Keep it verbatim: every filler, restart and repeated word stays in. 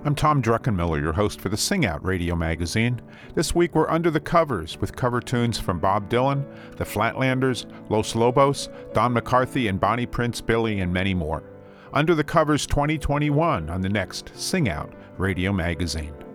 I'm Tom Druckenmiller, your host for the Sing Out Radio magazine. This week we're under the covers with cover tunes from Bob Dylan, the Flatlanders, Los Lobos, Don McCarthy and Bonnie Prince Billy, and many more. Under the Covers twenty twenty-one on the next Sing Out Radio magazine.